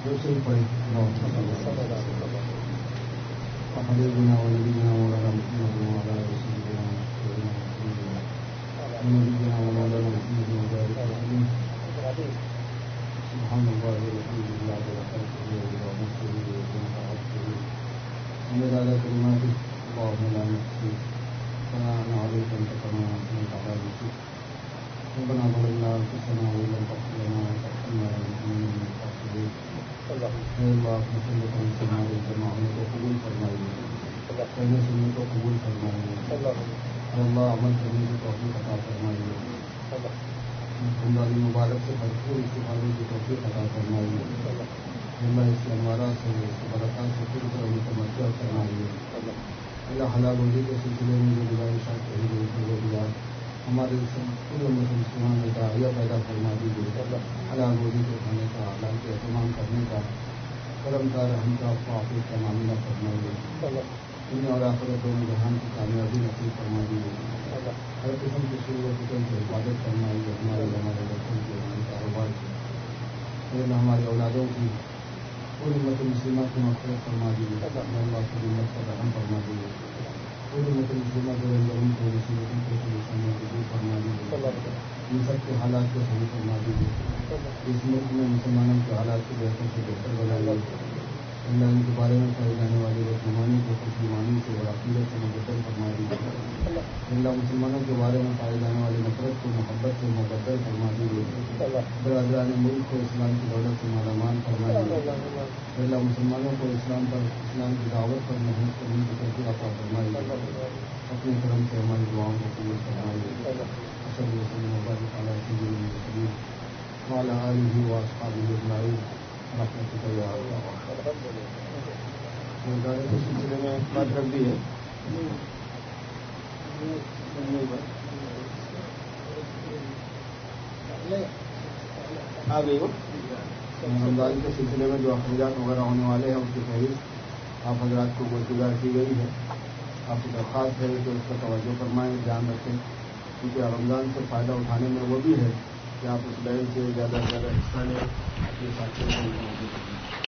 دوسری پڑھی حبیبنا ونبینا مولانا محمد وعلى رسولنا ونبینا مولانا محمد وبارك وسلم سبحان الله والحمد لله ولا اله الا الله ومن على كلماته اللهم لا نحصي ثناء عليك انت كما اثنيت على نفسك ربنا ظلمنا انفسنا وان لم تغفر لنا وترحمنا لنكونن من الخاسرين اے اللہ اپنے سنتوں سے ہمارے جماعت کو قبول فرمائیے، پہلے سنت کو قبول فرمائیے، اے اللہ عمل کرنے کی توفیق عطا فرمائیے، زندگی مبارک سے بھرپور استفادے کی توفیق عطا فرمائیے، اللہ اس کے انوارات سے اس کے برکات سے پوری طرح متمتع فرمائیے، اللہ حلال روزی کے سلسلے میں جو گزارشات کہی گئی تھی وہ بھی ہمارے پورے مسلمان میں داعیہ پیدا فرما دیجیے، حلال روزی کے کھانے کا، حلال کے اہتمام کرنے کا، کرم کا، رحم کا، عافیت کا معاملہ فرمائیے، دنیا اور آخرت دونوں جہان کی کامیابی نصیب فرما دیجیے، ہر قسم کی شروع و فکر کی حفاظت فرمائیے، ہمارے بچوں کی، ہمارے کاروبار کی، ہمارے اولادوں کی، پوری امت مسلمہ کی مغفرت فرما دیجیے، اللہ کی امت کا رحم فرما دیجیے، پوری امت مسلمہ کے اندر ان کو مصیبتوں کو پریشانیوں کو دور فرما دیجیے، ان سب کے حالات کو صحیح فرما دیجیے، اس ملک میں مسلمانوں کے حالات کو بہتر سے بہتر بنائیے، اللہ ان کے بارے میں پڑھے جانے والی رسمانی کو مسلمانی سے اور عقیدت سے مبدل فرما دیجیے، اللہ مسلمانوں کے بارے میں پائے جانے والی نفرت کو محبت سے مبدل فرما دیجیے، برادران ملک کو اسلام کی دولت سے مالا مال فرما دیجیے، اللہ مسلمانوں کو اسلام کی دعوت پر محنت کرنے کی توفیق عطا فرمائیے، اپنے کرم سے ہماری دعاؤں کو قبول فرمائیے، صلی اللہ وبارک علی سیدنا محمد وعلی آلہ واصحابہ اجمعین برحمتک یا ارحم الراحمین۔ کے سلسلے میں بات رکھ دی ہے، آ گئی ہو رمضان کے سلسلے میں جو اخراجات وغیرہ ہونے والے ہیں اس کی فہرست آپ حضرات کو گزار کی گئی ہے، آپ کی درخواست ہے کہ اس کا توجہ فرمائیں، دھیان رکھیں، کیونکہ رمضان سے فائدہ اٹھانے میں وہ بھی ہے کہ آپ اس لائن سے زیادہ سے زیادہ حصہ لیں، اپنے ساتھیوں کو